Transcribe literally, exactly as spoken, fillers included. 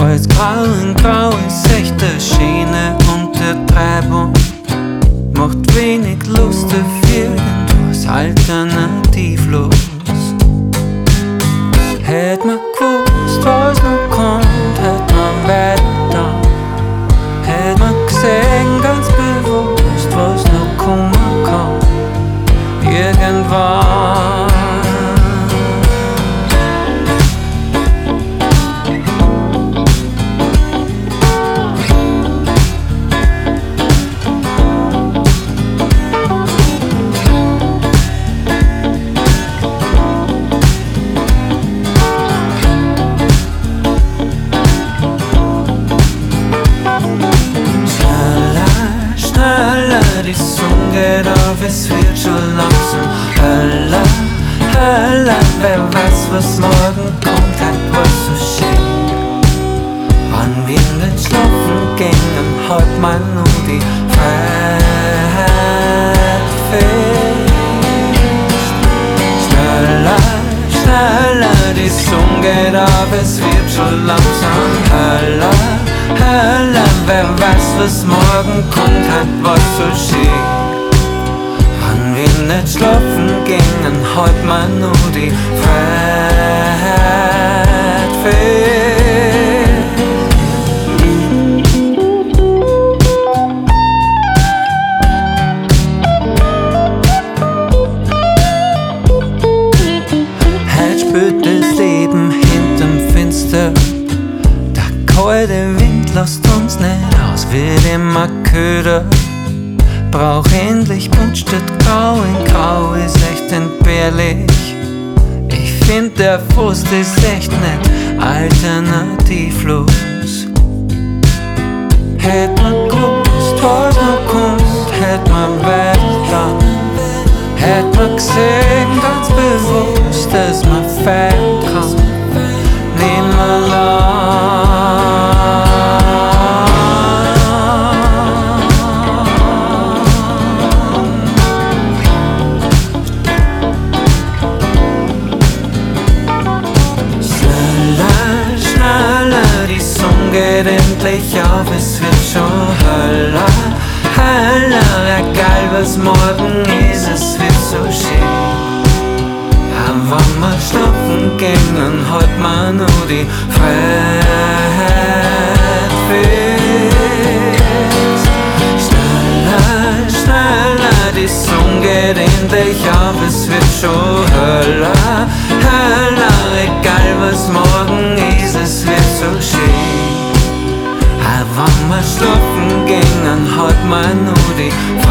Alles grau in grau ist echte Schiene und der Treibung macht wenig Lust auf irgendwas alternativlos. Hätt man gewusst, was noch kommt, hätt man weiter. Hätt man gesehen, ganz bewusst, was noch kommen kann. Irgendwann. Die Sonne geht auf, es wird schon langsam heller, heller. Wer weiß, was morgen kommt, hat was so schön. Wann wir nicht schlafen gingen, halt mal nur die Freiheit fest. Schneller, schneller, die Sonne geht auf, es wird schon langsam heller, heller. Wer weiß, was morgen kommt, hat was so schön. Wann wir nicht schlafen gingen, halt mal nur die Freiheit fest. Heute spürt das Leben hinterm Fenster. Der kalte Wind lasst uns nicht aus, wird immer köder. Brauch endlich bunt statt grau, in grau ist echt entbehrlich. Ich find der Frust ist echt nicht alternativlos. Hätt man gewusst, was noch kommt, hätt man weiter. Hätt man gesehen, ganz bewusst, dass man feiern kann. Nimmer lang. Geht endlich auf, es wird schon heller, heller. Egal was morgen ist, es wird so schön. Aber wenn wir schlafen gingen, halt man nur die Freiheit fest. Schneller, schneller, die Sonne geht endlich auf, es wird schon heller, heller. Egal was morgen ist, es wird so schön. Wenn wir schlafen gingen, halt mal nur die